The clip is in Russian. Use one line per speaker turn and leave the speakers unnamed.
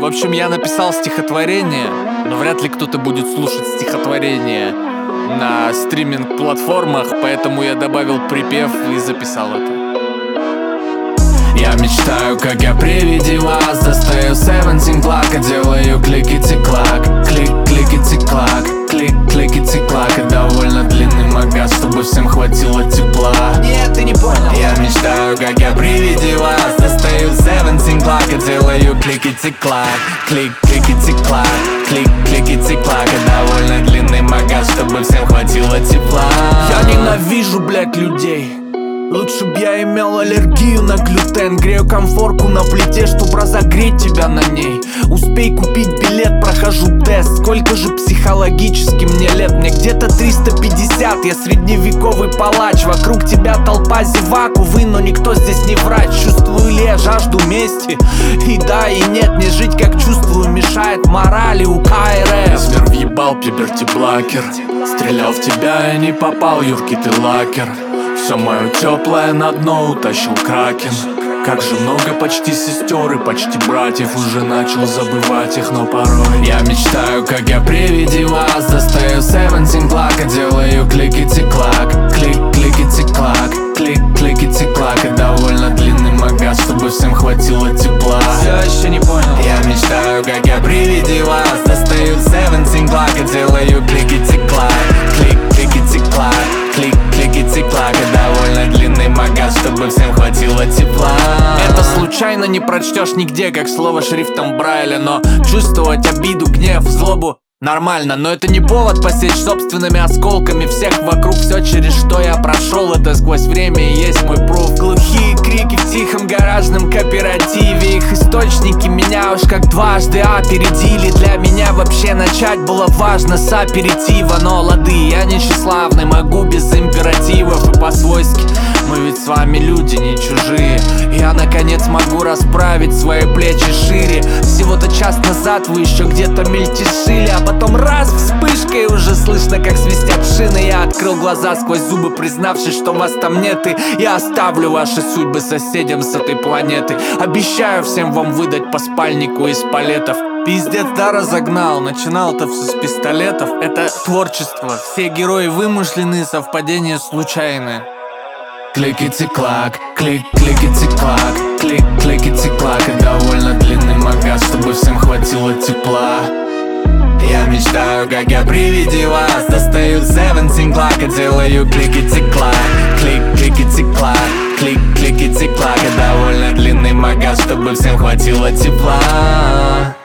общем, я написал стихотворение, но вряд ли кто-то будет слушать стихотворение на стриминг-платформах, поэтому я добавил припев и записал это. Я мечтаю, как я при виде вас достаю 17 клака, делаю кликити-клак, клик-кликити-клак, клик-кликити-клак. И довольно длинный магаз, чтобы всем хватило тепла.
Нет, ты не понял.
Я мечтаю, как я при виде вас достаю 17 клака, делаю кликити-клак, клик-кликити-клак, клик-кликити-клак. И довольно длинный магаз, чтобы всем хватило тепла.
Я ненавижу, блять, людей. Лучше б я имел аллергию на глютен. Грею комфорку на плите, чтоб разогреть тебя на ней. Успей купить билет, прохожу тест. Сколько же психологически мне лет? Мне где-то 350, я средневековый палач. Вокруг тебя толпа зевак, увы, но никто здесь не врач. Чувствую ли я жажду мести? И да, и нет, не жить как чувствую мешает морали у КРФ.
Сбер въебал, пиберти-блакер. Стрелял в тебя и не попал, юркий ты лакер. Все мое теплое на дно утащил кракен. Как же много почти сестер и почти братьев. Уже начал забывать их, но порой я мечтаю, как я при виде вас достаю 17 клака, делаю кликити-клак, клик-кликити-клак, клик-кликити-клак. И довольно длинный магаз, чтобы всем хватило тепла.
Все еще не понял.
Я мечтаю, как я при виде вас достаю 17 клака, делаю кликити-клак, клик-кликити-клак, клик-кликити-клак. И довольно длинный магаз, чтобы всем хватило тепла.
Это случайно не прочтешь нигде, как слово шрифтом Брайля. Но чувствовать обиду, гнев, злобу нормально. Но это не повод посечь собственными осколками всех вокруг. Все, через что я прошел, это сквозь время и есть мой пруф. Глухие крики в тихом гаражном кооперативе. Их источники меня уж как дважды опередили. Для меня вообще начать было важно с аперитива. Но лады, я не тщеславный, могу без императивов и по-свойски. Мы ведь с вами люди, не чужие. Я наконец могу расправить свои плечи шире. Всего-то час назад вы еще где-то мельтешили, а потом раз вспышкой уже слышно, как свистят шины. Я открыл глаза сквозь зубы, признавшись, что вас там нет. И я оставлю ваши судьбы соседям с этой планеты. Обещаю всем вам выдать по спальнику из палетов. Пиздец, да, разогнал. Начинал-то все с пистолетов. Это творчество. Все герои вымышленные, совпадения случайные.
Кликити-клак, клик-кликити-клак, клик-кликити-клак. И довольно длинный магаз, чтобы всем хватило тепла. Я мечтаю, как я при виде вас достаю 17 клака, делаю кликити-клак, клик-кликити-клак, клик-кликити-клак. И довольно длинный магаз, чтобы всем хватило тепла.